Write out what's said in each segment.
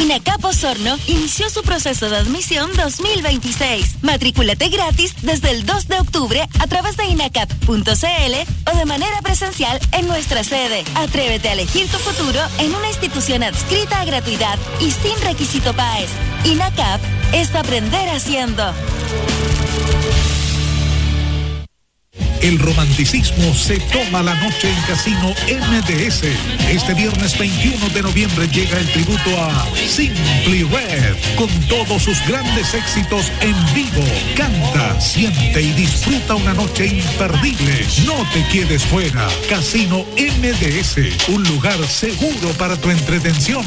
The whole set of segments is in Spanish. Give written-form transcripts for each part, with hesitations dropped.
INACAP Osorno inició su proceso de admisión 2026. Matrículate gratis desde el 2 de octubre a través de inacap.cl o de manera presencial en nuestra sede. Atrévete a elegir tu futuro en una institución adscrita a gratuidad y sin requisito PAES. INACAP es aprender haciendo. El romanticismo se toma la noche en Casino MDS. Este viernes 21 de noviembre llega el tributo a Simply Red con todos sus grandes éxitos en vivo. Canta, siente y disfruta una noche imperdible. No te quedes fuera. Casino MDS, un lugar seguro para tu entretención.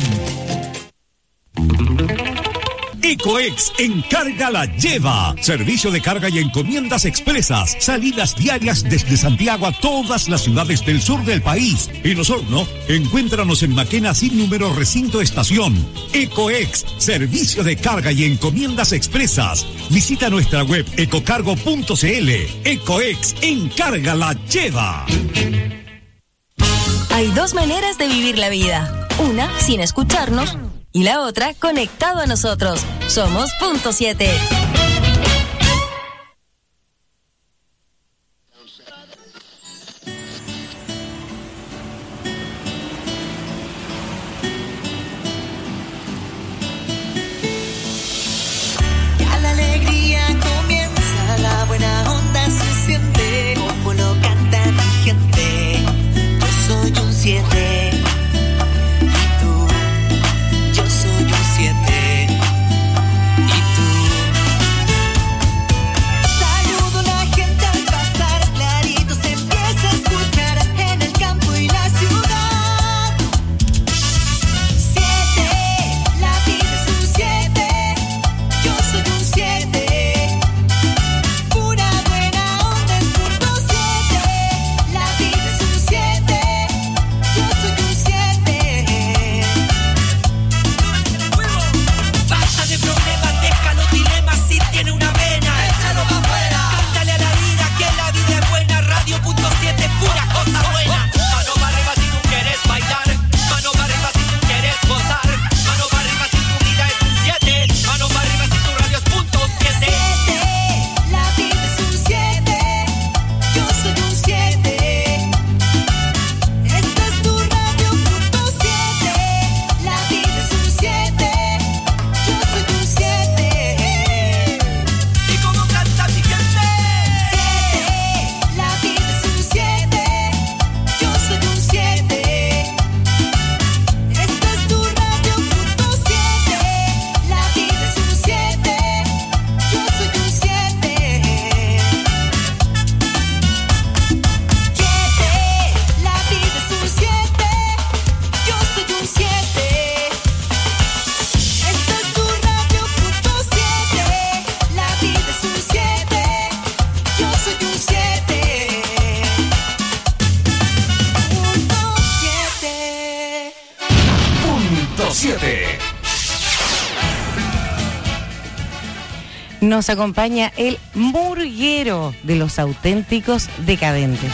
Ecoex Encarga la Lleva. Servicio de carga y encomiendas expresas. Salidas diarias desde Santiago a todas las ciudades del sur del país. En Osorno, encuéntranos en Maquena sin número recinto estación. Ecoex, servicio de carga y encomiendas expresas. Visita nuestra web ecocargo.cl. Ecoex Encarga la Lleva. Hay dos maneras de vivir la vida. Una, sin escucharnos. Y la otra, conectado a nosotros. Somos Punto 7. Ya la alegría comienza, la buena onda se siente, como lo canta mi gente. Yo soy un 7. Nos acompaña el murguero de los auténticos decadentes.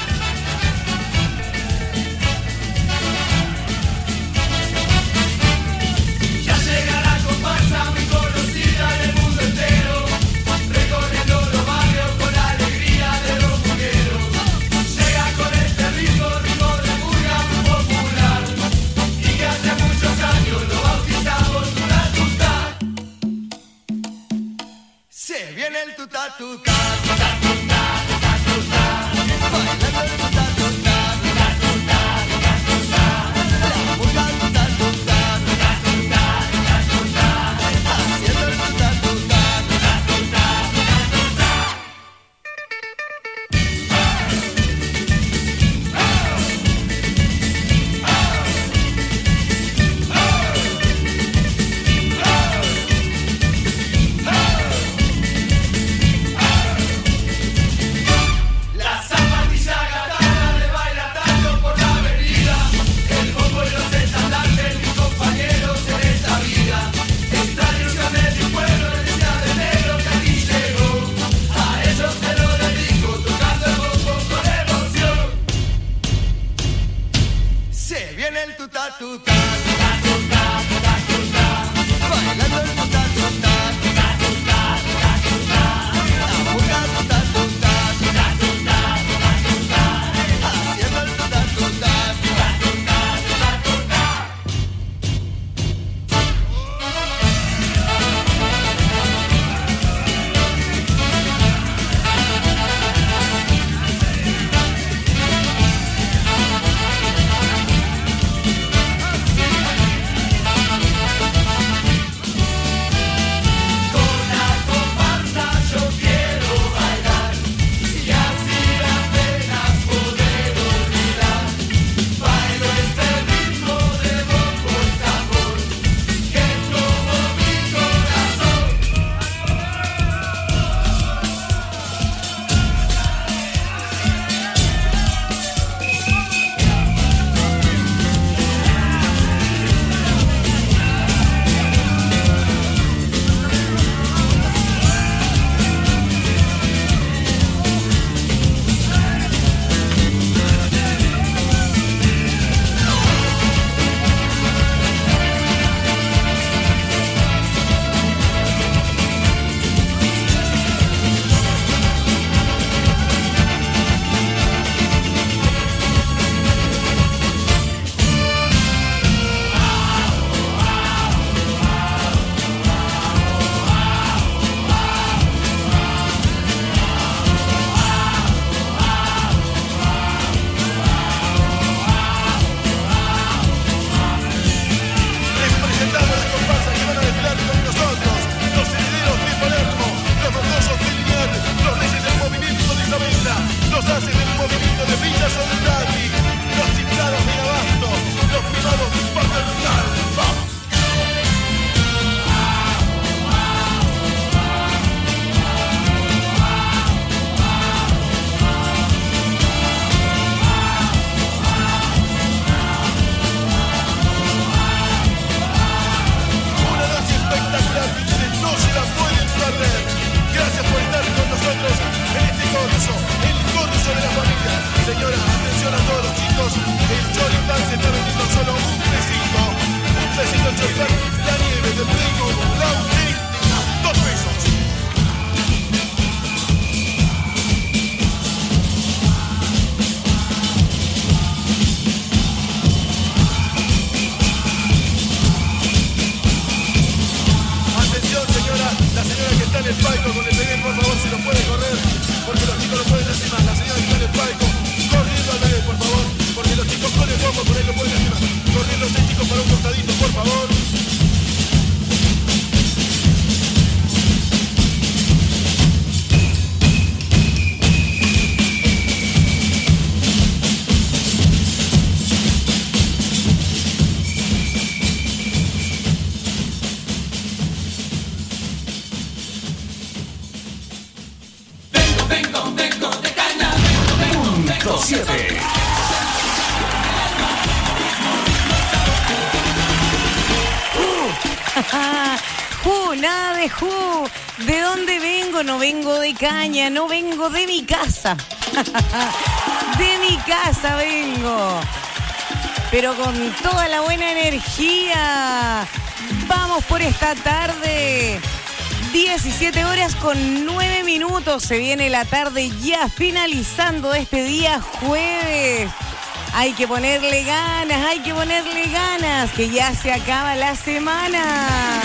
nada de jugo. ¿De dónde vengo? No vengo de caña, no vengo de mi casa. De mi casa vengo. Pero con toda la buena energía. Vamos por esta tarde. 17 horas con 9 minutos. Se viene la tarde ya finalizando este día jueves. Hay que ponerle ganas, que ya se acaba la semana.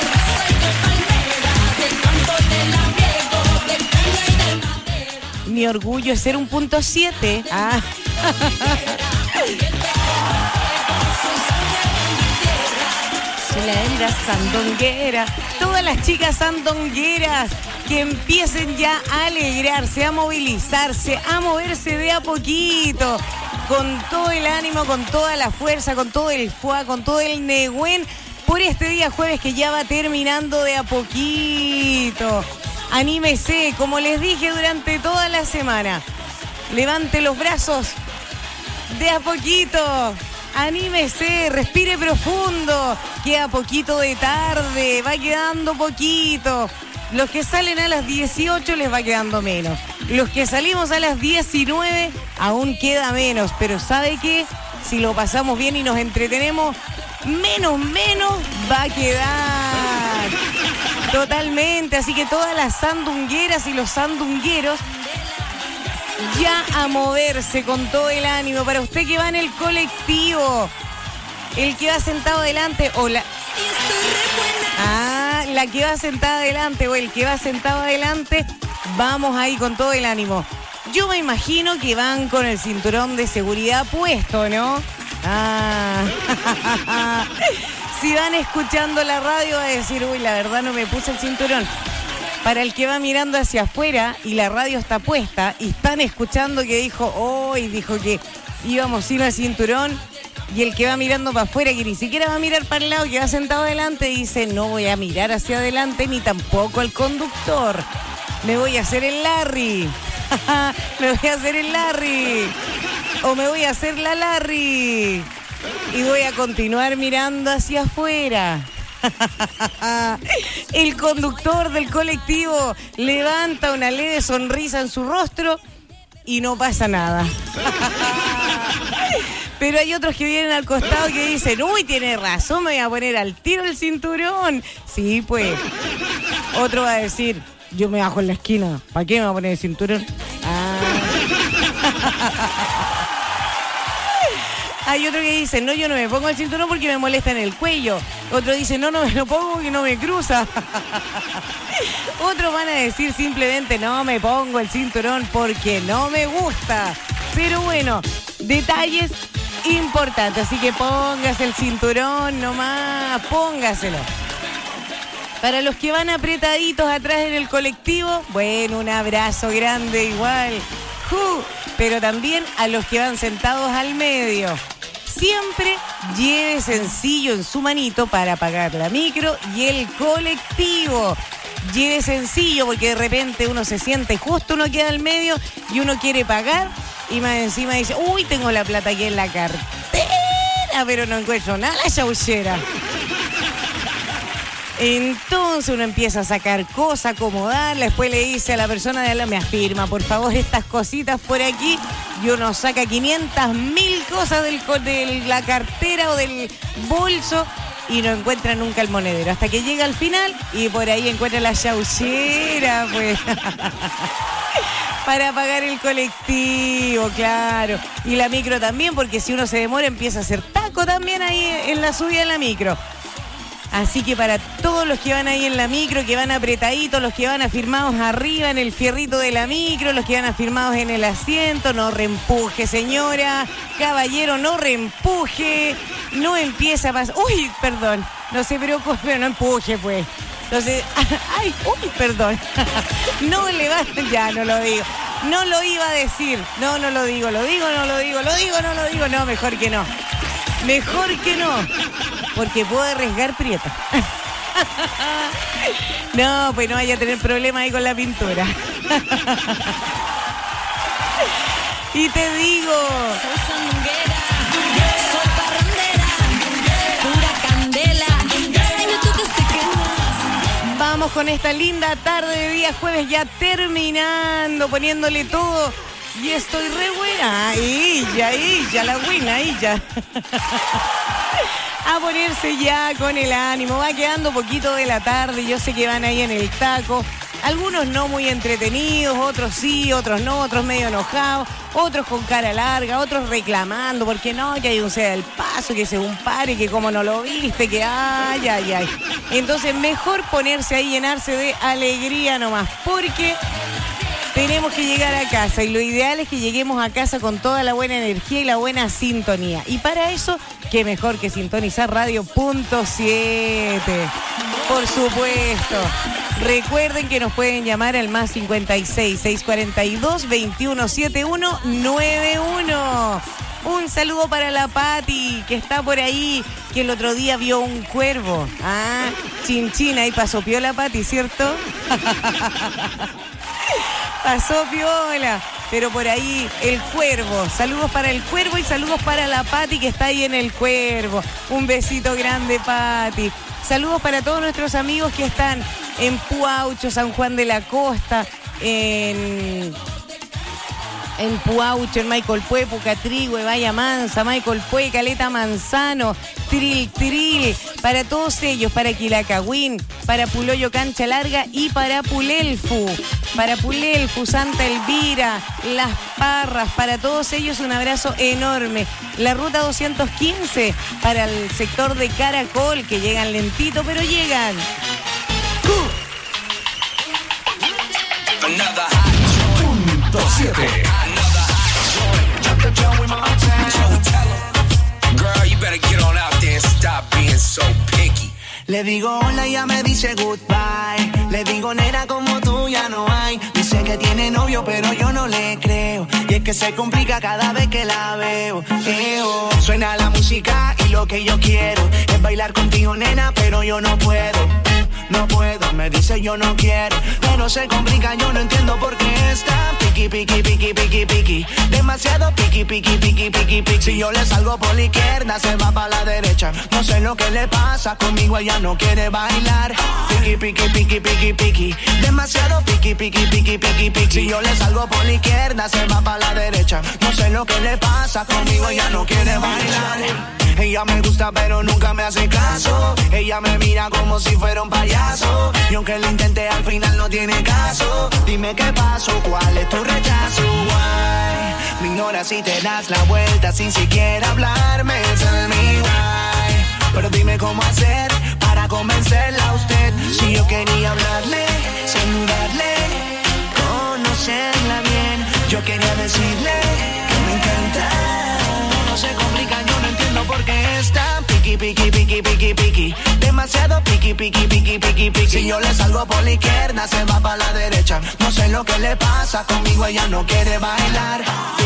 Mi orgullo es ser un punto 7. La hembra sandonguera, todas las chicas sandongueras que empiecen ya a alegrarse, a movilizarse, a moverse de a poquito, con todo el ánimo, con toda la fuerza, con todo el fuá, con todo el negüen, por este día jueves que ya va terminando de a poquito. Anímese, como les dije durante toda la semana, levante los brazos de a poquito. Anímese, respire profundo, queda poquito de tarde, va quedando poquito. Los que salen a las 18 les va quedando menos. Los que salimos a las 19 aún queda menos. Pero ¿sabe qué? Si lo pasamos bien y nos entretenemos, menos va a quedar. Totalmente, así que todas las sandungueras y los sandungueros ya a moverse con todo el ánimo. Para usted que va en el colectivo, el que va sentado adelante o la que va sentada adelante o el que va sentado adelante, vamos ahí con todo el ánimo. Yo me imagino que van con el cinturón de seguridad puesto, ¿no? Si van escuchando la radio va a decir, uy, la verdad no me puse el cinturón. Para el que va mirando hacia afuera y la radio está puesta y están escuchando que dijo que íbamos sin el cinturón, y el que va mirando para afuera, que ni siquiera va a mirar para el lado, que va sentado adelante, dice, no voy a mirar hacia adelante ni tampoco al conductor. Me voy a hacer el Larry. Me voy a hacer el Larry. O me voy a hacer la Larry. Y voy a continuar mirando hacia afuera. El conductor del colectivo levanta una leve sonrisa en su rostro y no pasa nada. Pero hay otros que vienen al costado que dicen, uy, tiene razón, me voy a poner al tiro el cinturón. Sí, pues. Otro va a decir, yo me bajo en la esquina, ¿para qué me voy a poner el cinturón? Hay otro que dice, no, yo no me pongo el cinturón porque me molesta en el cuello. Otro dice, no me lo pongo porque no me cruza. Otros van a decir simplemente, no me pongo el cinturón porque no me gusta. Pero bueno, detalles importantes. Así que póngase el cinturón nomás, póngaselo. Para los que van apretaditos atrás en el colectivo, bueno, un abrazo grande igual. Pero también a los que van sentados al medio. Siempre lleve sencillo en su manito para pagar la micro y el colectivo. Lleve sencillo porque de repente uno se siente justo, uno queda al medio y uno quiere pagar y más encima dice, uy, tengo la plata aquí en la cartera, pero no encuentro nada la chauchera. Entonces uno empieza a sacar cosas, acomodarla, después le dice a la persona de al lado, me afirma, por favor, estas cositas por aquí, y uno saca 500.000 cosas de la cartera o del bolso y no encuentra nunca el monedero, hasta que llega al final y por ahí encuentra la chauchera, pues, para pagar el colectivo, claro, y la micro también, porque si uno se demora empieza a hacer taco también ahí en la subida de la micro. Así que para todos los que van ahí en la micro, que van apretaditos, los que van afirmados arriba en el fierrito de la micro, los que van afirmados en el asiento, no reempuje, señora, caballero, no reempuje, no empieza a pasar. Uy, perdón, no se preocupe, pero no empuje, pues. Entonces, ay, uy, perdón. No le va, ya no lo digo. No lo iba a decir. No lo digo, no lo digo. No, mejor que no. Mejor que no. Porque puedo arriesgar prieta. No, pues no vaya a tener problemas ahí con la pintura. Y te digo, soy sandunguera, soy parrandera, pura candela. Si me tocas te quemas, Seguimos con esta linda tarde de día jueves, ya terminando, poniéndole todo. Y estoy re buena. Ella, la buena, ella. A ponerse ya con el ánimo. Va quedando poquito de la tarde. Yo sé que van ahí en el taco. Algunos no muy entretenidos, otros sí, otros no, otros medio enojados, otros con cara larga, otros reclamando, porque no, que hay un ceda del paso, que se un pare, que como no lo viste, que ay. Entonces mejor ponerse ahí, llenarse de alegría nomás, porque tenemos que llegar a casa y lo ideal es que lleguemos a casa con toda la buena energía y la buena sintonía. Y para eso, qué mejor que sintonizar Radio Punto 7. Por supuesto. Recuerden que nos pueden llamar al más 56 642 2171 91. Un saludo para la Pati, que está por ahí, que el otro día vio un cuervo. Chin, ahí pasó piola Pati, ¿cierto? Pasó piola, pero por ahí el cuervo. Saludos para el cuervo y saludos para la Pati que está ahí en el cuervo. Un besito grande, Pati. Saludos para todos nuestros amigos que están en Puaucho, San Juan de la Costa, en Puaucho, en Maicolpue, Pucatrihue, Vaya Mansa, Maicolpue, Caleta Manzano, Tril, para todos ellos, para Quilacagüín, para Puloyo Cancha Larga y para Pulelfu, Santa Elvira, Las Parras, para todos ellos un abrazo enorme. La ruta 215 para el sector de Caracol, que llegan lentito, pero llegan. Punto 7. Le digo hola y ella me dice goodbye. Le digo nena como tú ya no hay. Dice que tiene novio pero yo no le creo. Y es que se complica cada vez que la veo. Suena la música y lo que yo quiero es bailar contigo nena pero yo no puedo. No puedo, me dice yo no quiero, pero se complica, yo no entiendo por qué está piqui. Demasiado piqui. Si yo le salgo por la izquierda, se va para la derecha. No sé lo que le pasa, conmigo ella no quiere bailar. Piqui. Demasiado piqui. Si yo le salgo por la izquierda, se va para la derecha. No sé lo que le pasa, conmigo ella no quiere bailar. Ella me gusta pero nunca me hace caso. Ella me mira como si fuera un payaso. Y aunque lo intenté al final no tiene caso. Dime qué pasó, cuál es tu rechazo. Why? Me ignoras si te das la vuelta sin siquiera hablarme. Tell me why. Pero dime cómo hacer para convencerla a usted. Si yo quería hablarle, saludarle, conocerla bien. Yo quería decirle que me encanta. No se complica, yo no entiendo por qué está piqui. Demasiado piqui. Si yo le salgo por la izquierda, se va para la derecha. No sé lo que le pasa, conmigo ella no quiere bailar.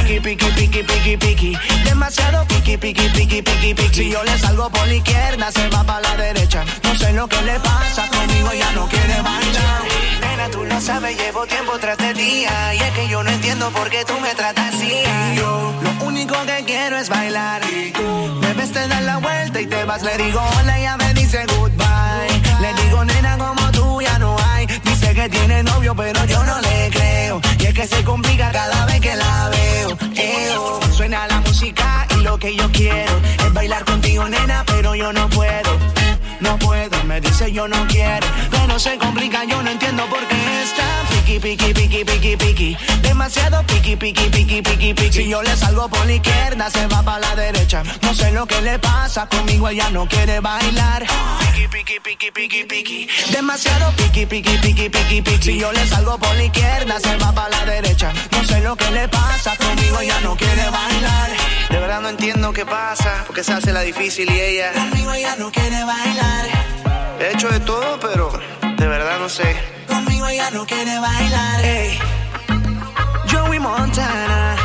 Piqui. Demasiado piqui. Si yo le salgo por la izquierda, se va para la derecha. No sé lo que le pasa, conmigo ella no quiere bailar. Nena, tú lo sabes, llevo tiempo tras de día. Y es que yo no entiendo por qué tú me tratas así. Yo lo único que quiero es bailar. Me ves, te das la vuelta y te vas. Le digo hola, ella me dice goodbye. Le digo nena como tú ya no hay. Dice que tiene novio pero yo no le creo. Y es que se complica cada vez que la veo. Suena la música y lo que yo quiero es bailar contigo nena pero yo no puedo. No puedo, me dice yo no quiero, pero se complica, yo no entiendo por qué está piqui. Demasiado piqui. Si yo le salgo por la izquierda, se va para la derecha. No sé lo que le pasa, conmigo ella no quiere bailar. Piqui. Demasiado piqui. Si yo le salgo por la izquierda, se va para la derecha. No sé lo que le pasa, conmigo ella no quiere bailar. De verdad no entiendo qué pasa, porque se hace la difícil y ella conmigo ella no quiere bailar. He hecho de todo, pero de verdad no sé. Conmigo ella no quiere bailar. Hey. Joey Montana.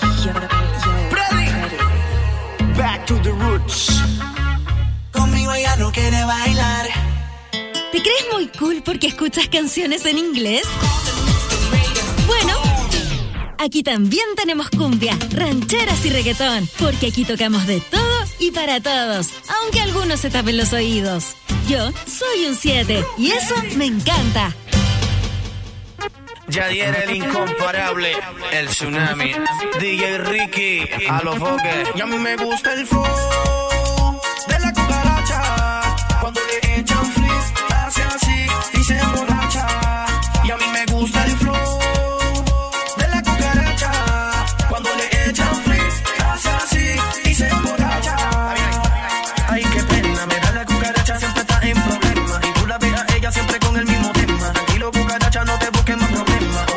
Ready. Back to the roots. Conmigo ella no quiere bailar. ¿Te crees muy cool porque escuchas canciones en inglés? Bueno, aquí también tenemos cumbia, rancheras y reggaetón, porque aquí tocamos de todo y para todos, aunque algunos se tapen los oídos. Yo soy un 7 y eso me encanta. Yadier el incomparable, el tsunami, DJ Ricky, a los foques. Y a mí me gusta el flow de la cucaracha, cuando le echan flip, hace así y se emborracha. Y a mí me gusta el flow de la cucaracha, cuando le echan flip, hace así y se emborracha. Ay, qué pena, me da la cucaracha, siempre está en problemas. Y tú la ves a ella siempre con el mismo tema. Tranquilo, cucaracha, no te busques más problemas.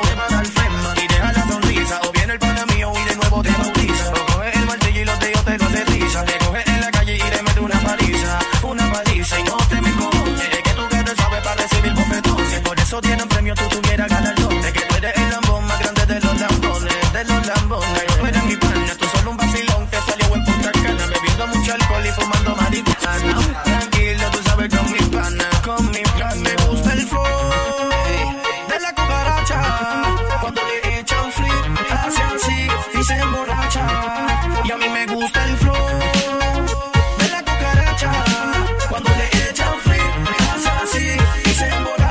Tienen premio, tú tuvieras galardón. De que tú eres el lambón más grande de los lambones. De los lambones. Tú eres mi pana, tú solo un vacilón. Te salió en Punta Cana, bebiendo mucho alcohol y fumando marihuana. Tranquilo, tú sabes, con mi pana. Con mi pana. Me gusta el flow de la cucaracha, cuando le echan flip, hace así y se emborracha. Y a mí me gusta el flow de la cucaracha, cuando le echan flip, hace así y se emborracha.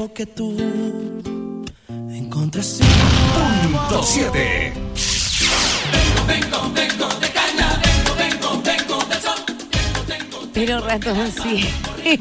creo que tú encontraste Punto 7. Vengo de caña, vengo del sol. Pero ratoncito.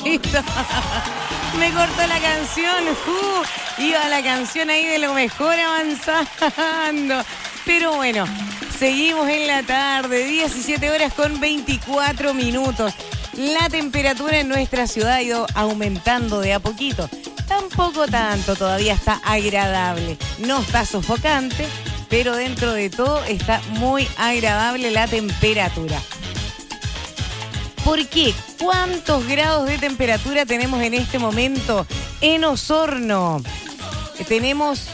Me cortó la canción. Iba la canción ahí de lo mejor avanzando. Pero bueno, seguimos en la tarde, 17 horas con 24 minutos. La temperatura en nuestra ciudad ha ido aumentando de a poquito. Tampoco tanto, todavía está agradable. No está sofocante, pero dentro de todo está muy agradable la temperatura. ¿Por qué? ¿Cuántos grados de temperatura tenemos en este momento en Osorno? Tenemos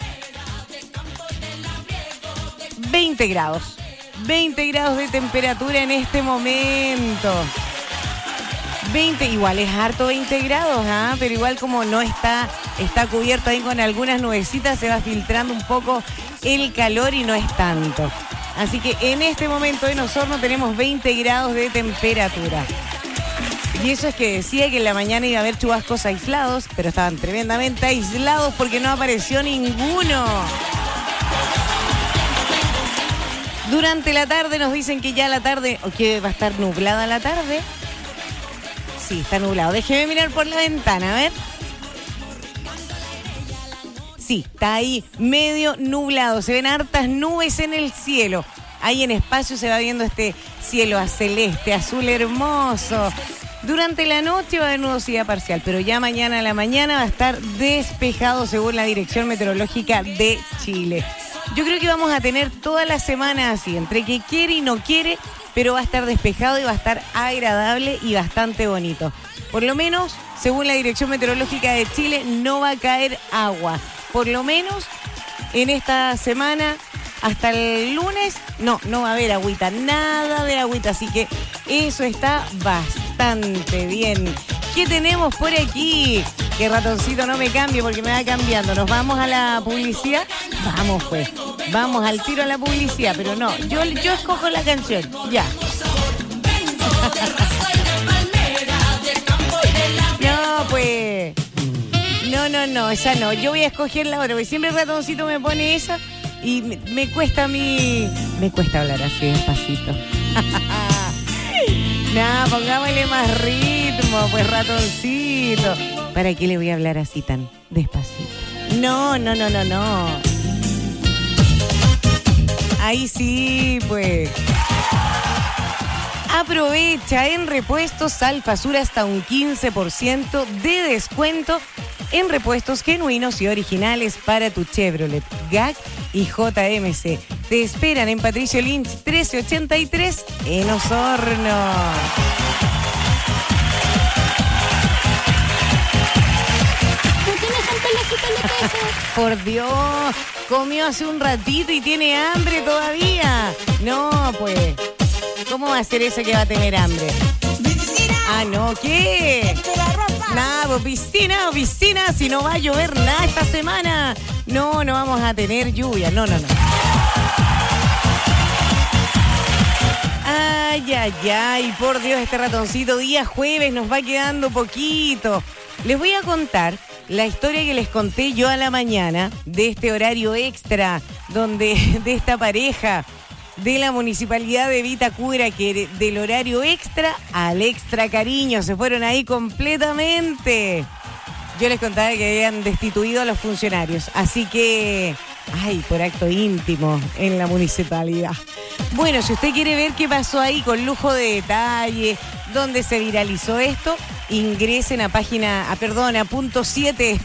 20 grados. 20 grados de temperatura en este momento. 20, igual es harto 20 grados, pero igual como no está cubierto ahí con algunas nubecitas, se va filtrando un poco el calor y no es tanto. Así que en este momento en Osorno tenemos 20 grados de temperatura. Y eso es que decía que en la mañana iba a haber chubascos aislados, pero estaban tremendamente aislados porque no apareció ninguno. Durante la tarde nos dicen que ya la tarde, o que va a estar nublada la tarde. Sí, está nublado. Déjeme mirar por la ventana, a ver. Sí, está ahí medio nublado. Se ven hartas nubes en el cielo. Ahí en espacio se va viendo este cielo celeste, azul hermoso. Durante la noche va a haber nubosidad parcial, pero ya mañana a la mañana va a estar despejado según la Dirección Meteorológica de Chile. Yo creo que vamos a tener toda la semana así, entre que quiere y no quiere, pero va a estar despejado y va a estar agradable y bastante bonito. Por lo menos, según la Dirección Meteorológica de Chile, no va a caer agua. Por lo menos en esta semana, hasta el lunes, no va a haber agüita, nada de agüita, así que eso está bastante bien. ¿Qué tenemos por aquí? Que ratoncito no me cambie porque me va cambiando. ¿Nos vamos a la publicidad? Vamos pues, vamos al tiro a la publicidad, pero no, yo escojo la canción, ya. No, pues... No, esa no. Yo voy a escoger la otra, porque siempre el ratoncito me pone esa y me cuesta a mí... Me cuesta hablar así despacito. No, pongámosle más ritmo, pues ratoncito. ¿Para qué le voy a hablar así tan despacito? No. Ahí sí, pues... Aprovecha en Repuestos Alfasur hasta un 15% de descuento en repuestos genuinos y originales para tu Chevrolet, GAC y JMC. Te esperan en Patricio Lynch 1383 en Osorno. Por Dios, comió hace un ratito y tiene hambre todavía. No, pues... ¿Cómo va a ser eso que va a tener hambre? Ah, no, ¿qué? Nada, pues piscina, si no va a llover nada esta semana. No vamos a tener lluvia, no. Ay, por Dios, este ratoncito, día jueves, nos va quedando poquito. Les voy a contar la historia que les conté yo a la mañana de este horario extra, donde de esta pareja de la Municipalidad de Vitacura, que del horario extra al extra cariño se fueron ahí completamente. Yo les contaba que habían destituido a los funcionarios, así que, por acto íntimo en la municipalidad. Bueno, si usted quiere ver qué pasó ahí con lujo de detalle, dónde se viralizó esto, ingresen a punto 7.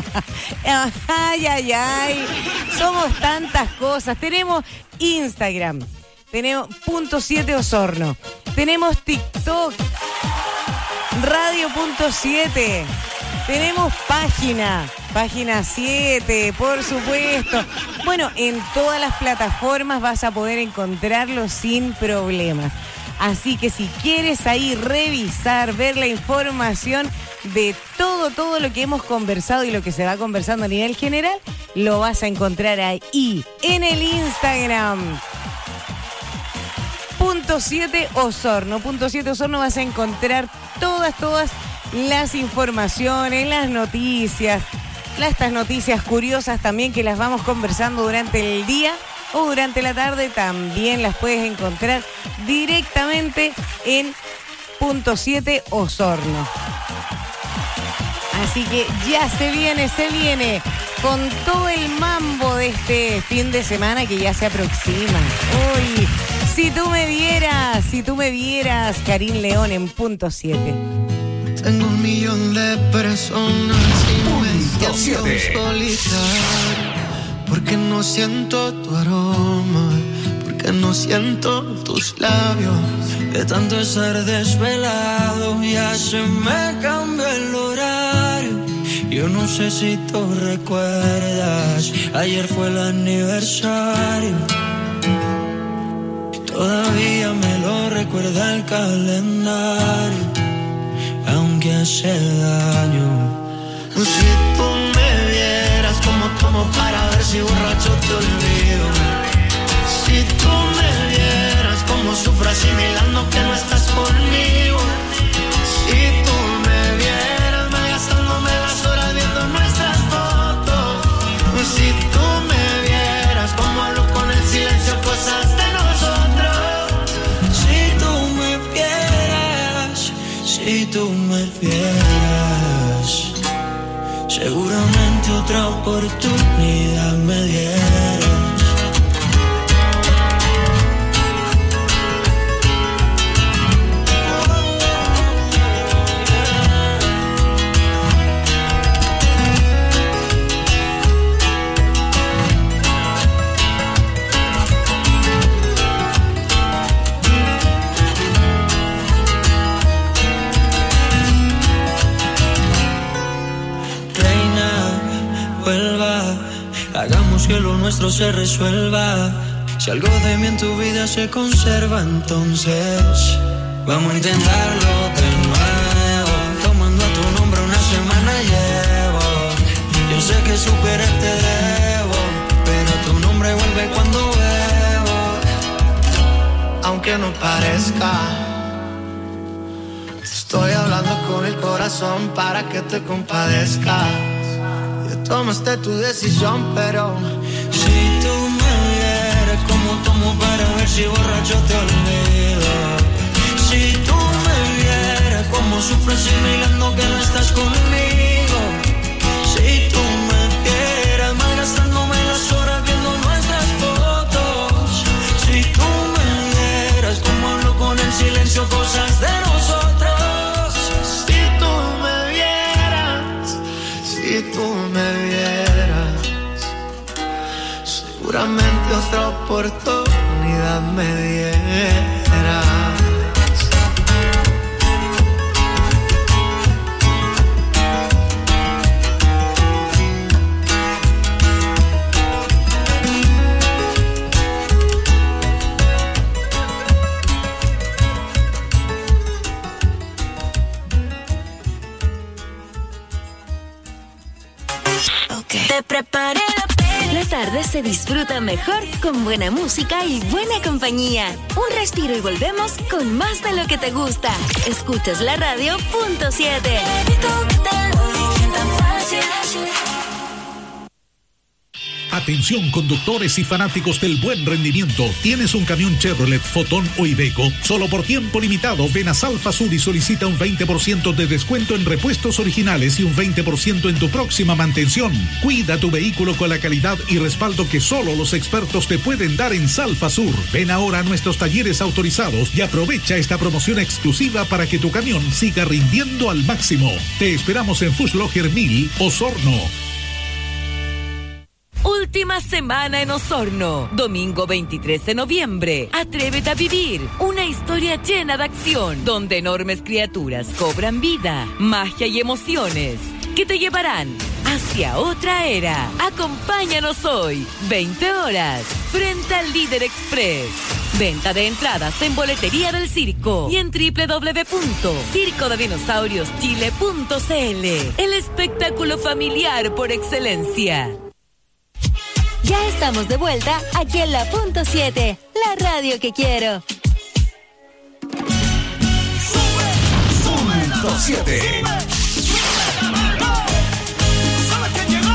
Somos tantas cosas. Tenemos Instagram, tenemos punto 7 Osorno, tenemos TikTok, radio.7, tenemos página 7, por supuesto. Bueno, en todas las plataformas vas a poder encontrarlo sin problemas. Así que si quieres ahí revisar, ver la información de todo lo que hemos conversado y lo que se va conversando a nivel general, lo vas a encontrar ahí, en el Instagram. Punto 7 Osorno. Punto 7 Osorno vas a encontrar todas las informaciones, las noticias, estas noticias curiosas también que las vamos conversando durante el día o durante la tarde, también las puedes encontrar directamente en Punto 7 Osorno. Así que ya se viene con todo el mambo de este fin de semana que ya se aproxima. Uy, si tú me vieras, Karim León en Punto 7. Tengo 1 millón de personas y me siento solitario, porque no siento tu aroma, porque no siento tus labios. De tanto estar desvelado ya se me cambió el horario. Yo no sé si tú recuerdas, ayer fue el aniversario. Todavía me lo recuerda el calendario, aunque hace daño. Si tú me vieras como tomo para ver si borracho te olvido. Si tú me vieras como sufro asimilando que no estás conmigo. Si tú me vieras malgastándome las horas viendo nuestras fotos. Si tú me vieras como hablo con el silencio cosas de nosotros. Si tú me vieras, si tú me vieras, seguramente otra oportunidad me dieras. Hagamos que lo nuestro se resuelva. Si algo de mí en tu vida se conserva, entonces vamos a intentarlo de nuevo. Tomando a tu nombre una semana llevo. Yo sé que superarte debo, pero tu nombre vuelve cuando bebo. Aunque no parezca, te estoy hablando con el corazón para que te compadezcas. Tomaste tu decisión, pero si tú me vieras como tomo para ver si borracho te olvido. Si tú me vieras como sufro asimilando que no estás conmigo. Si tú me vieras malgastándome las horas viendo nuestras fotos. Si tú me vieras como hablo con el silencio cosas de nosotros. Si tú me vieras, si tú me vieras, seguramente otra oportunidad me dieras. Te preparé la tarde se disfruta mejor con buena música y buena compañía. Un respiro y volvemos con más de lo que te gusta. Escuchas la radio Punto 7. Atención conductores y fanáticos del buen rendimiento. ¿Tienes un camión Chevrolet, Fotón o Iveco? Solo por tiempo limitado ven a Salfa Sur y solicita un 20% de descuento en repuestos originales y un 20% en tu próxima mantención. Cuida tu vehículo con la calidad y respaldo que solo los expertos te pueden dar en Salfa Sur. Ven ahora a nuestros talleres autorizados y aprovecha esta promoción exclusiva para que tu camión siga rindiendo al máximo. Te esperamos en Fußlocher 1000, Osorno. Última semana en Osorno, domingo 23 de noviembre. Atrévete a vivir una historia llena de acción, donde enormes criaturas cobran vida, magia y emociones que te llevarán hacia otra era. Acompáñanos hoy, 20 horas, frente al Líder Express. Venta de entradas en Boletería del Circo y en www.circodedinosaurioschile.cl. El espectáculo familiar por excelencia. Ya estamos de vuelta aquí en la Punto 7, la radio que quiero. Punto 7. ¿Sabes quién llegó?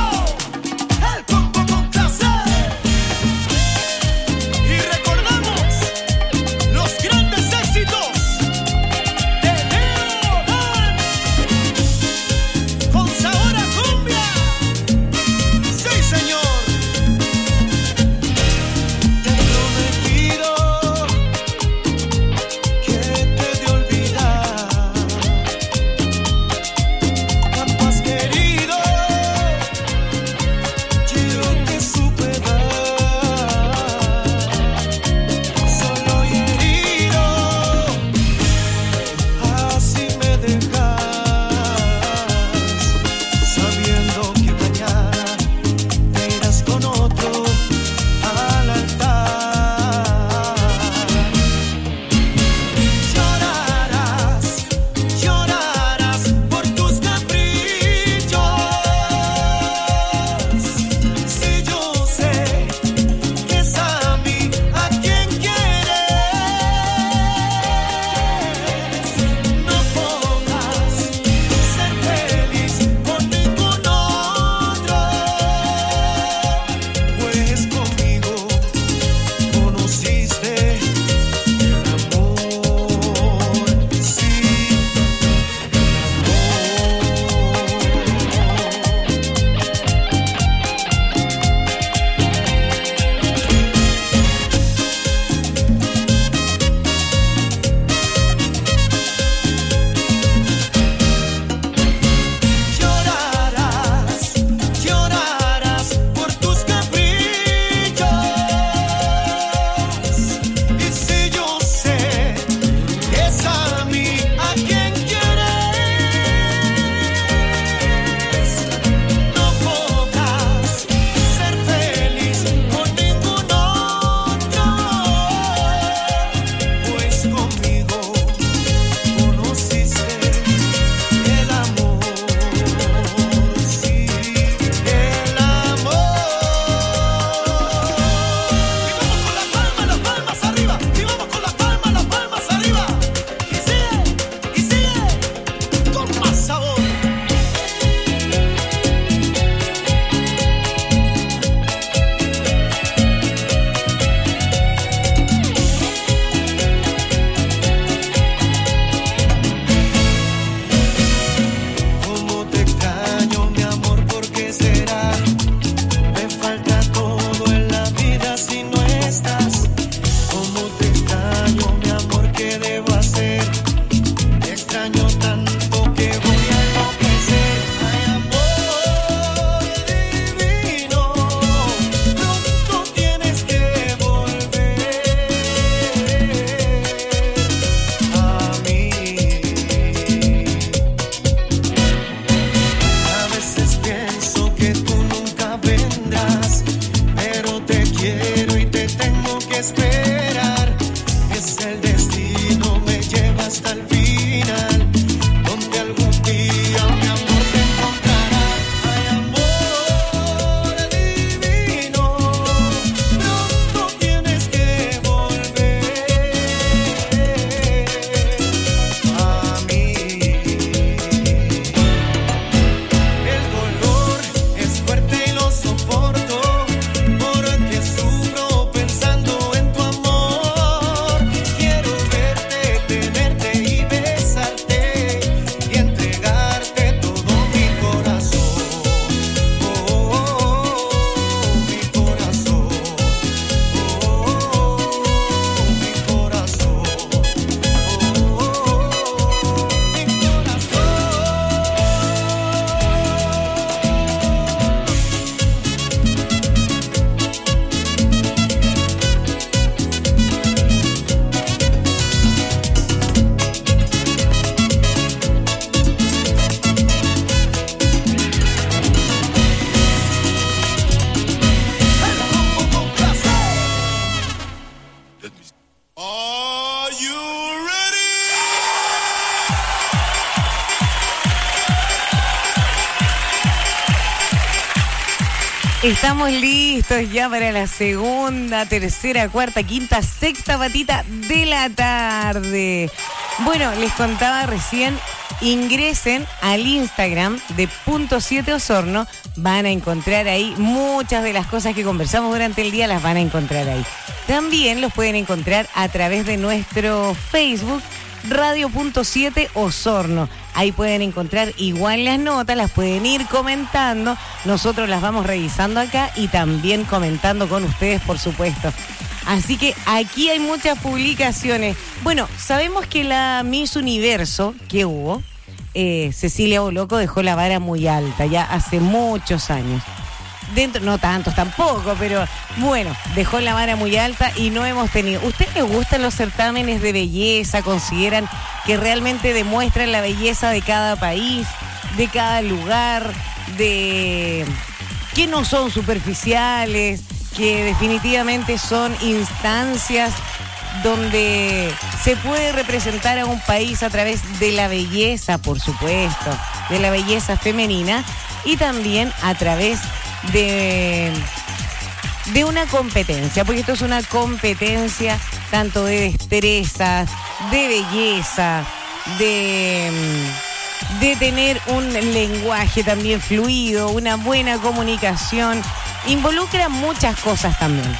Estamos listos ya para la segunda, tercera, cuarta, quinta, sexta patita de la tarde. Bueno, les contaba recién, ingresen al Instagram de .7 Osorno. Van a encontrar ahí muchas de las cosas que conversamos durante el día, las van a encontrar ahí. También los pueden encontrar a través de nuestro Facebook, Radio.7 Osorno. Ahí pueden encontrar igual las notas, las pueden ir comentando. Nosotros las vamos revisando acá y también comentando con ustedes, por supuesto. Así que aquí hay muchas publicaciones. Bueno, sabemos que la Miss Universo que hubo, Cecilia Boloco dejó la vara muy alta, ya hace muchos años. Dentro, no tantos tampoco, pero bueno, dejó la vara muy alta y no hemos tenido. ¿Ustedes les gustan los certámenes de belleza? ¿Consideran que realmente demuestran la belleza de cada país, de cada lugar, de que no son superficiales, que definitivamente son instancias donde se puede representar a un país a través de la belleza, por supuesto, de la belleza femenina y también a través de una competencia, porque esto es una competencia tanto de destrezas, de belleza, de tener un lenguaje también fluido, una buena comunicación, involucra muchas cosas también.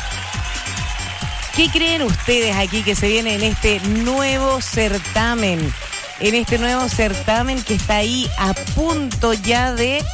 ¿Qué creen ustedes aquí que se viene en este nuevo certamen? En este nuevo certamen que está ahí a punto ya de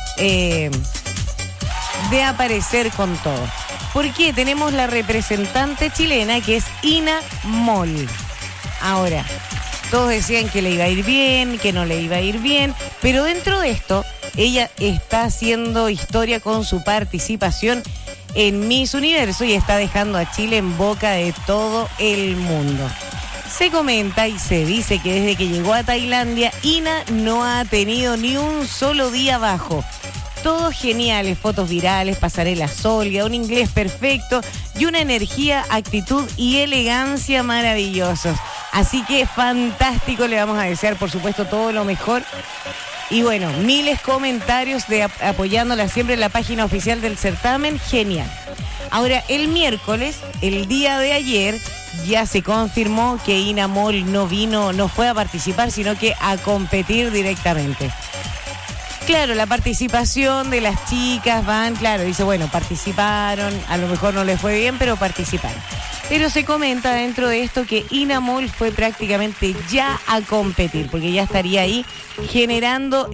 aparecer con todo. Porque tenemos la representante chilena que es Ina Moll. Ahora, todos decían que le iba a ir bien, que no le iba a ir bien, pero dentro de esto, ella está haciendo historia con su participación en Miss Universo y está dejando a Chile en boca de todo el mundo. Se comenta y se dice que desde que llegó a Tailandia, Ina no ha tenido ni un solo día bajo. Todos geniales, fotos virales, pasarela sólida, un inglés perfecto y una energía, actitud y elegancia maravillosos. Así que fantástico, le vamos a desear por supuesto todo lo mejor. Y bueno, miles comentarios apoyándola siempre en la página oficial del certamen, genial. Ahora, el miércoles, el día de ayer, ya se confirmó que Ina Moll no fue a participar, sino que a competir directamente. Claro, la participación de las chicas dice, bueno, participaron, a lo mejor no les fue bien, pero participaron. Pero se comenta dentro de esto que Ina Moll fue prácticamente ya a competir, porque ya estaría ahí generando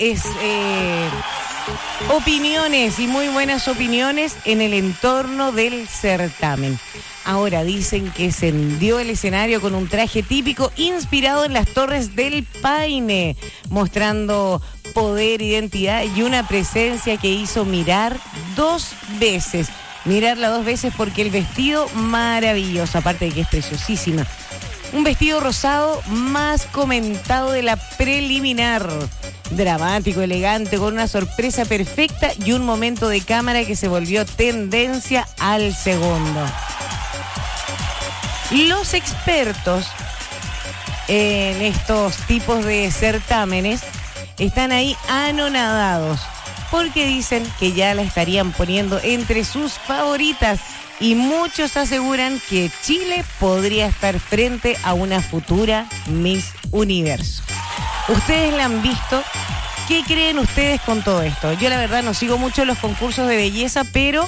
opiniones y muy buenas opiniones en el entorno del certamen. Ahora dicen que se hendió el escenario con un traje típico inspirado en las Torres del Paine, mostrando poder, identidad y una presencia que hizo mirarla dos veces porque el vestido maravilloso, aparte de que es preciosísima. Un vestido rosado más comentado de la preliminar. Dramático, elegante, con una sorpresa perfecta y un momento de cámara que se volvió tendencia al segundo. Los expertos en estos tipos de certámenes están ahí anonadados porque dicen que ya la estarían poniendo entre sus favoritas y muchos aseguran que Chile podría estar frente a una futura Miss Universo. ¿Ustedes la han visto? ¿Qué creen ustedes con todo esto? Yo la verdad no sigo mucho los concursos de belleza, pero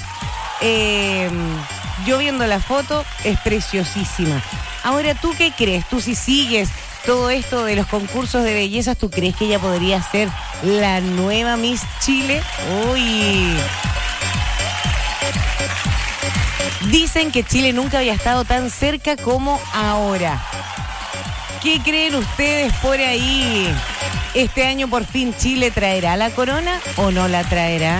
yo viendo la foto es preciosísima. Ahora, ¿tú qué crees? Tú si sigues todo esto de los concursos de belleza, ¿tú crees que ella podría ser la nueva Miss Chile? Uy. Dicen que Chile nunca había estado tan cerca como ahora. ¿Qué creen ustedes por ahí? ¿Este año por fin Chile traerá la corona o no la traerá?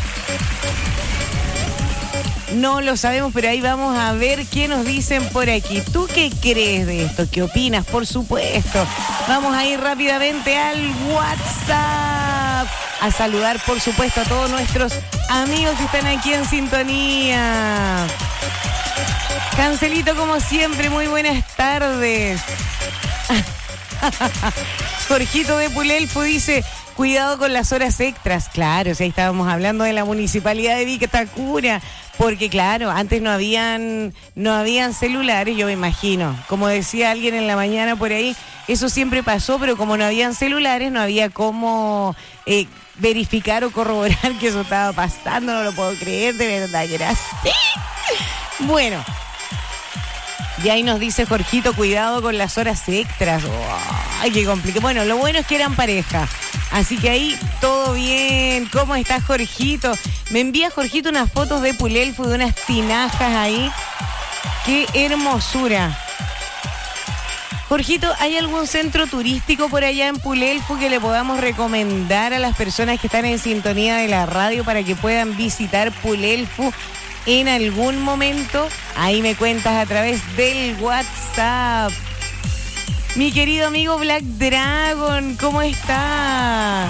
No lo sabemos, pero ahí vamos a ver qué nos dicen por aquí. ¿Tú qué crees de esto? ¿Qué opinas? Por supuesto. Vamos a ir rápidamente al WhatsApp a saludar, por supuesto, a todos nuestros amigos que están aquí en sintonía. Cancelito, como siempre, muy buenas tardes. Jorgito de Pulelfo dice, cuidado con las horas extras. Claro, si ahí estábamos hablando de la municipalidad de Vitacura, porque claro, antes no habían celulares, yo me imagino. Como decía alguien en la mañana por ahí, eso siempre pasó, pero como no habían celulares, no había cómo verificar o corroborar que eso estaba pasando. No lo puedo creer, de verdad que era así. Bueno, y ahí nos dice Jorgito, cuidado con las horas extras. Ay, qué complicado. Bueno, lo bueno es que eran pareja. Así que ahí todo bien. ¿Cómo está Jorgito? Me envía Jorgito unas fotos de Pulelfo, de unas tinajas ahí. ¡Qué hermosura! Jorgito, ¿hay algún centro turístico por allá en Pulelfo que le podamos recomendar a las personas que están en sintonía de la radio para que puedan visitar Pulelfo en algún momento? Ahí me cuentas a través del WhatsApp. Mi querido amigo Black Dragon, ¿cómo está?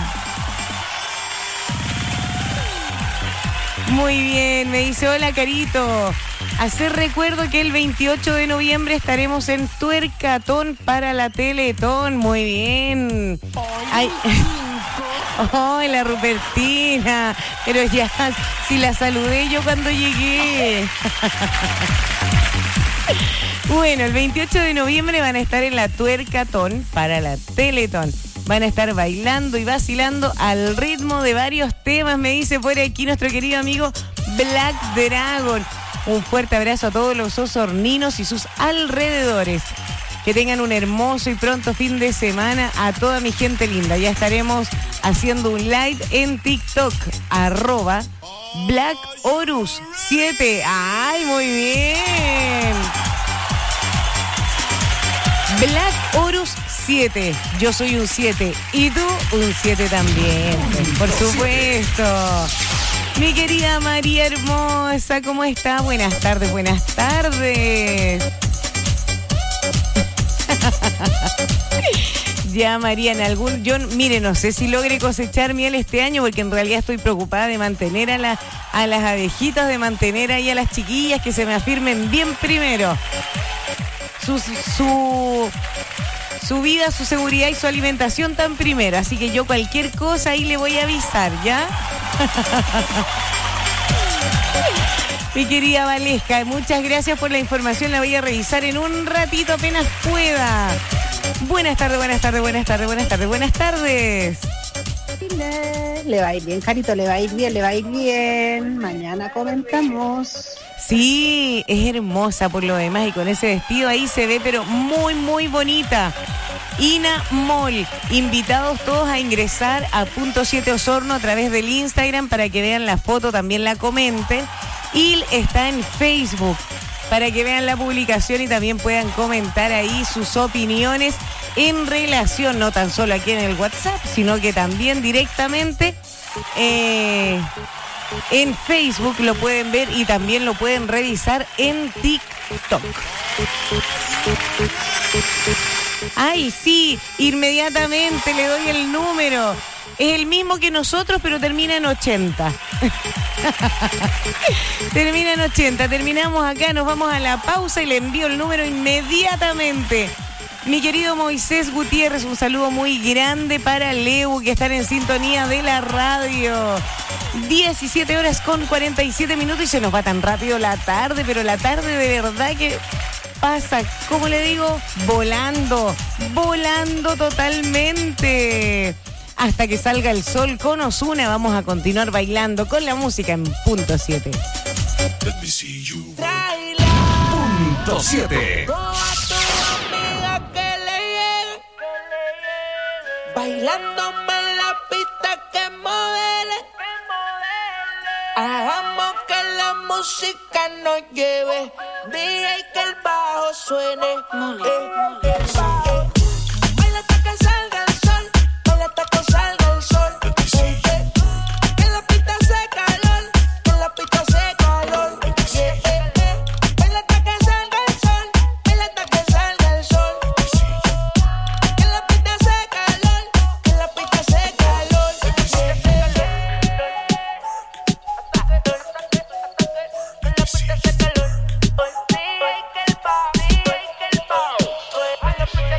Muy bien, me dice, hola Carito. Hacer recuerdo que el 28 de noviembre estaremos en Tuercatón para la Teletón. Muy bien. Ay, la Rupertina. Pero ya, si la saludé yo cuando llegué. Bueno, el 28 de noviembre van a estar en la Tuercatón para la Teletón. Van a estar bailando y vacilando al ritmo de varios temas, me dice por aquí nuestro querido amigo Black Dragon. Un fuerte abrazo a todos los osorninos y sus alrededores. Que tengan un hermoso y pronto fin de semana a toda mi gente linda. Ya estaremos haciendo un live en TikTok, @BlackHorus7. ¡Ay, muy bien! BlackHorus7. Yo soy un 7 y tú un 7 también. Por supuesto. Mi querida María hermosa, ¿cómo está? Buenas tardes, buenas tardes. Ya, María, mire, no sé si logre cosechar miel este año, porque en realidad estoy preocupada de mantener a las abejitas, de mantener ahí a las chiquillas que se me afirmen bien primero. Su vida, su seguridad y su alimentación tan primero. Así que yo cualquier cosa ahí le voy a avisar, ¿ya? Mi querida Valesca, muchas gracias por la información. La voy a revisar en un ratito apenas pueda. Buenas tardes, buenas tardes, buenas tardes, buenas tardes, buenas tardes. Le va a ir bien, Carito, le va a ir bien, le va a ir bien. Mañana comentamos. Sí, es hermosa por lo demás y con ese vestido ahí se ve pero muy, muy bonita. Ina Mall, invitados todos a ingresar a .7 Osorno a través del Instagram para que vean la foto, también la comenten. Y está en Facebook para que vean la publicación y también puedan comentar ahí sus opiniones en relación, no tan solo aquí en el WhatsApp, sino que también directamente en Facebook lo pueden ver y también lo pueden revisar en TikTok. Ay, sí, inmediatamente le doy el número. Es el mismo que nosotros, pero termina en 80. Termina en 80. Terminamos acá, nos vamos a la pausa y le envío el número inmediatamente. Mi querido Moisés Gutiérrez, un saludo muy grande para Leo, que están en sintonía de la radio. 17:47 y se nos va tan rápido la tarde, pero la tarde de verdad que pasa, como le digo, volando totalmente. Hasta que salga el sol con Ozuna, vamos a continuar bailando con la música en .7. .7. Bailándome en la pista que modele. Hagamos que la música nos lleve. DJ que el bajo suene. Baila hasta que salga el sol. Baila hasta que salga el sol. Que la pista hace calor. Que la pista hace calor. Baila hasta que salga el sol. Baila hasta que salga el sol. Que la pista hace calor. Que la pista hace calor. Que la pista hace calor.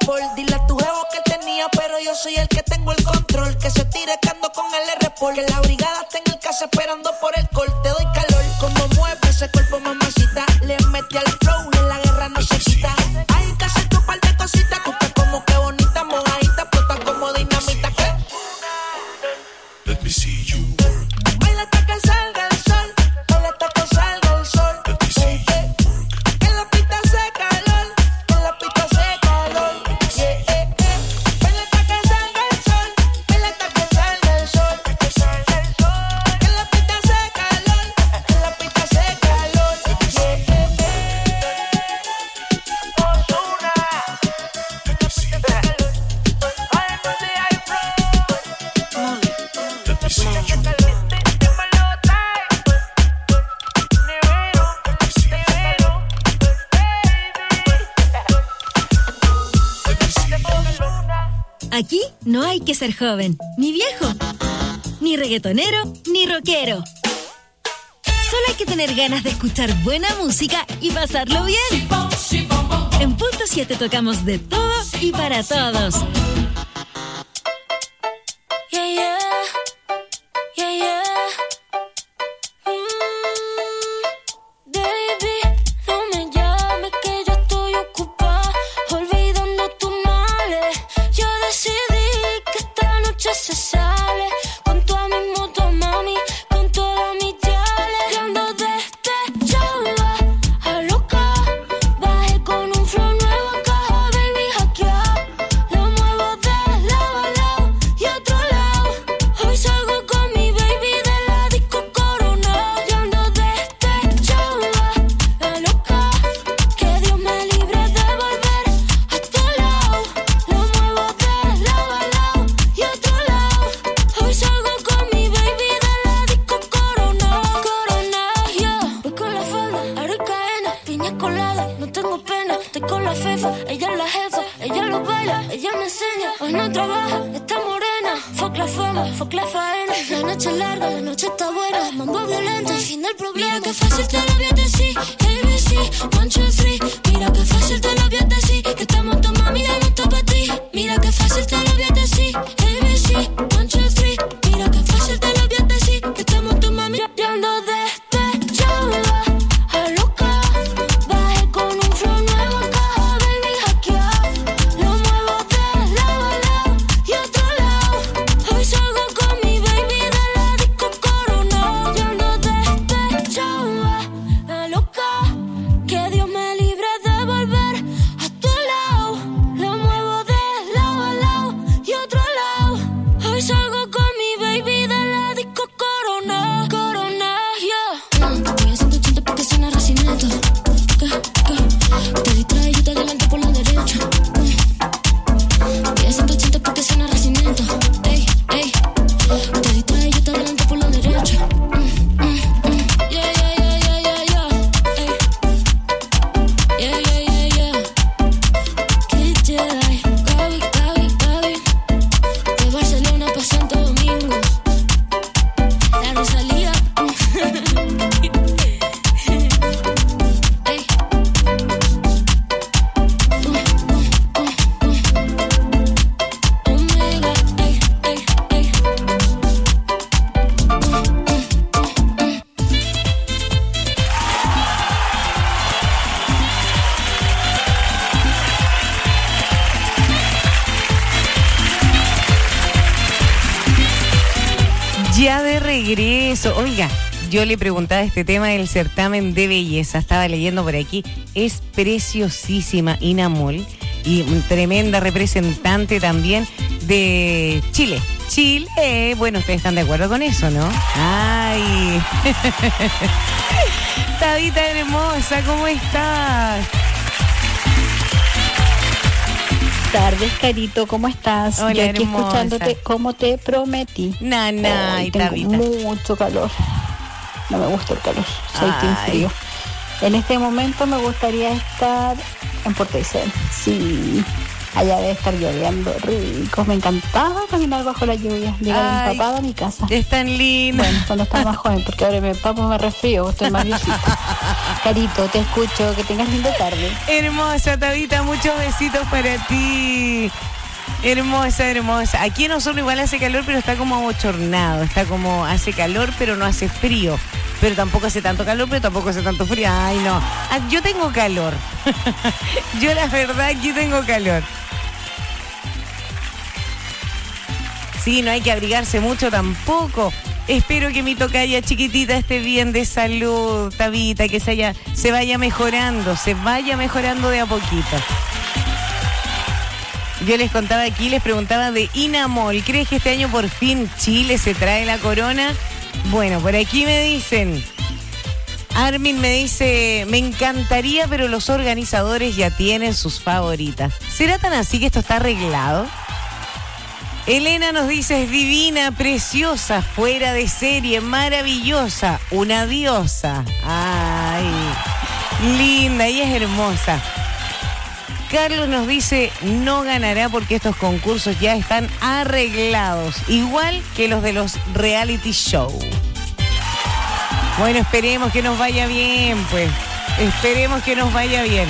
report. Dile a tu jevo que él tenía, pero yo soy el que tengo el control. Que se tire cando con el report. Que la brigada está en el casa esperando por el call. Te doy calor, como mueve ese cuerpo, mamacita. Le metí al flow y en la guerra no se quita. Hay que hacer tu par de cositas. Tú estás como que bonita, mojadita, explota como dinamita. ¿Qué? Let me see you work. Baila hasta que salga el sol. Baila hasta que salga el sol. Let me see you work. En la pista hace calor. En la pista hace calor. Baila hasta que salga el sol. Baila hasta que salga el sol. En la pista hace calor. En la pista hace calor. Let me see you work. Aquí no hay que ser joven, ni viejo, ni reggaetonero, ni rockero. Solo hay que tener ganas de escuchar buena música y pasarlo bien. En Punto 7 tocamos de todo y para todos. Yeah, yeah. Yeah, yeah. Baby, no me llames que yo estoy ocupada, olvidando tus males. Yo decidí que esta noche se sale con toda mi moto, mami, con toda mi chale. Yo ando despechada, a loca, bajé con un flow nuevo acá, baby, hackeado. Lo muevo de lado a lado y otro lado. Hoy salgo con mi baby de la disco Corona. Yo ando despechada, a loca, que Dios me libre de volver a tu lado. Lo muevo de lado a lado y otro lado. Hoy salgo con mi baby de la disco Corona. Corona, yo voy con la falda, aro y cadena, piña colada, no tengo pena. Estoy con la fefa, ella es la jefa, ella lo baila, ella me enseña. Hoy no trabaja, está morena. Fuck la fama, fuck la faena. La noche es larga, la noche está buena. Mambo violento, el fin del problema. Mira que fácil te lo voy a decir, ABC, 1, 2, 3. Mira que fácil te lo voy a decir, que estamos tu mami, ya no está pa' ti. Mira que fácil te lo voy a decir, ABC, 1, 2, 3. Mira que fácil te lo voy a decir, que estamos tu mami. Yo ando despechada, a loca, bajé con un flow nuevo acá, baby, hackeado. Lo muevo de lado a lado y otro lado. Hoy salgo con mi baby de la disco Corona. Yo ando despechada, a loca, que Dios me libre de volver a tu lado. Lo muevo de lado a lado y otro lado. Hoy salgo con mi baby de la disco Corona. Corona, yeah. Voy a 180 porque suena Racinito. Te distrae, yo te adelanto por la derecha. Voy a 180 porque suena Racinito. Ey, ey. Te distrae, yo te adelanto por la derecha. Yeah, yeah, yeah, yeah, yeah, yeah. Ey. Yeah, yeah, yeah, yeah. Kid Jedi, Gaby, Gaby, Gaby. De Barcelona pa' Santo Domingo. La Rosalía. Ey. Omega, ey, ey, ey. Ya de regreso. Oiga, yo le preguntaba este tema del certamen de belleza. Estaba leyendo por aquí. Es preciosísima Ina Moll y tremenda representante también de Chile. Chile, bueno, ustedes están de acuerdo con eso, ¿no? Ay. Tabita hermosa, ¿cómo estás? Tardes, Carito, ¿cómo estás? Hola, yo aquí hermosa. escuchándote como te prometí. Nana, y tengo Tabita. mucho calor. No me gusta el calor, soy team Ay. frío. En este momento me gustaría estar en Puerto Aysén. Sí, Allá debe estar lloviendo rico. Me encantaba caminar bajo la lluvia. Llegar empapada a mi casa. Es tan lindo. Bueno, cuando estaba más joven, porque ahora me empapo, me resfrío, estoy más viejita. Carito, te escucho, que tengas linda tarde. Hermosa, Tabita, muchos besitos para ti. Hermosa, hermosa. Aquí en Osorno igual hace calor, pero está como abochornado. Está como, hace calor, pero no hace frío. Pero tampoco hace tanto calor, pero tampoco hace tanto frío. Ay, no. Yo tengo calor. Yo la verdad aquí tengo calor. Sí, no hay que abrigarse mucho tampoco. Espero que mi tocaya chiquitita esté bien de salud, Tabita, que se vaya mejorando de a poquito. Yo les contaba aquí, les preguntaba de Inamol. ¿Crees que este año por fin Chile se trae la corona? Bueno, por aquí me dicen, Armin me dice, me encantaría, pero los organizadores ya tienen sus favoritas. ¿Será tan así que esto está arreglado? Elena nos dice, es divina, preciosa, fuera de serie, maravillosa, una diosa. Ay, linda, ella es hermosa. Carlos nos dice, no ganará porque estos concursos ya están arreglados, igual que los de los reality show. Bueno, esperemos que nos vaya bien, pues. Esperemos que nos vaya bien.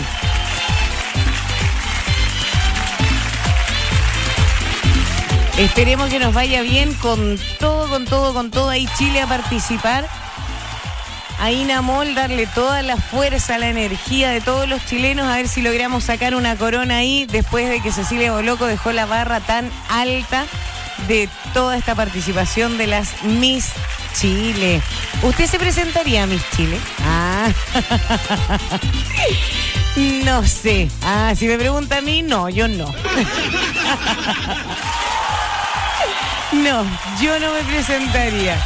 Esperemos que nos vaya bien con todo ahí Chile a participar. A Inamol darle toda la fuerza, la energía de todos los chilenos, a ver si logramos sacar una corona ahí después de que Cecilia Boloco dejó la barra tan alta de toda esta participación de las Miss Chile. ¿Usted se presentaría a Miss Chile? Ah, no sé. Ah, si me pregunta a mí, no, yo no. No, yo no me presentaría.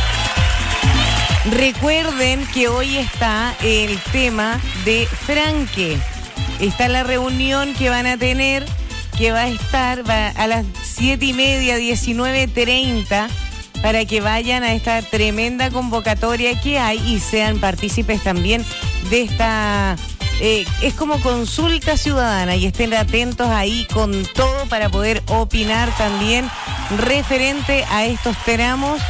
Recuerden que hoy está el tema de Franque. Está la reunión que van a tener, que va a estar a las 7:30, 19:30, para que vayan a esta tremenda convocatoria que hay y sean partícipes también de esta... es como consulta ciudadana y estén atentos ahí con todo para poder opinar también referente a estos tramos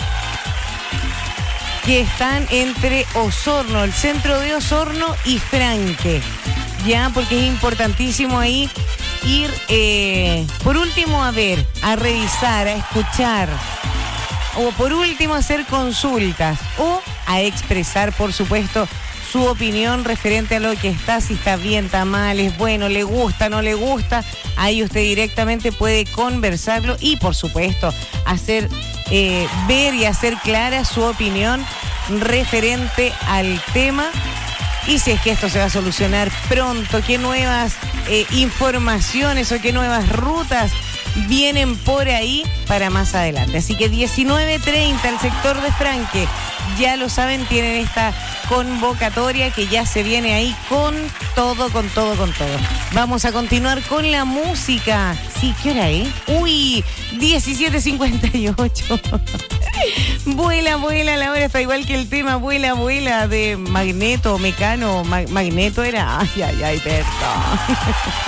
que están entre Osorno, el centro de Osorno y Franque, ya, porque es importantísimo ahí ir, por último, a ver, a revisar, a escuchar, o por último hacer consultas, o a expresar, por supuesto, su opinión referente a lo que está, si está bien, está mal, es bueno, le gusta, no le gusta. Ahí usted directamente puede conversarlo y, por supuesto, hacer ver y hacer clara su opinión referente al tema y si es que esto se va a solucionar pronto, qué nuevas informaciones o qué nuevas rutas vienen por ahí para más adelante. Así que 19:30, el sector de Franque, ya lo saben, tienen esta convocatoria que ya se viene ahí con todo. Vamos a continuar con la música. Sí, ¿qué hora es? Uy, 17:58. Vuela, la hora está igual que el tema Vuela, de Magneto, Mecano. Magneto era... Ay, perdón.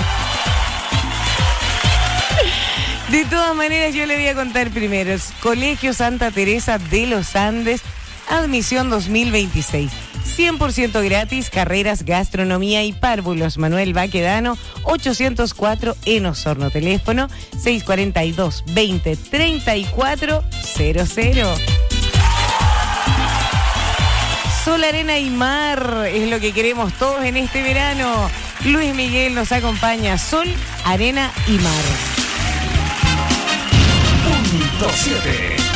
De todas maneras, yo le voy a contar primero. Colegio Santa Teresa de los Andes, admisión 2026. 100% gratis, carreras, gastronomía y párvulos. Manuel Baquedano, 804 en Osorno. Teléfono 642-2034-00. Sol, arena y mar es lo que queremos todos en este verano. Luis Miguel nos acompaña. Sol, arena y mar. Punto 7.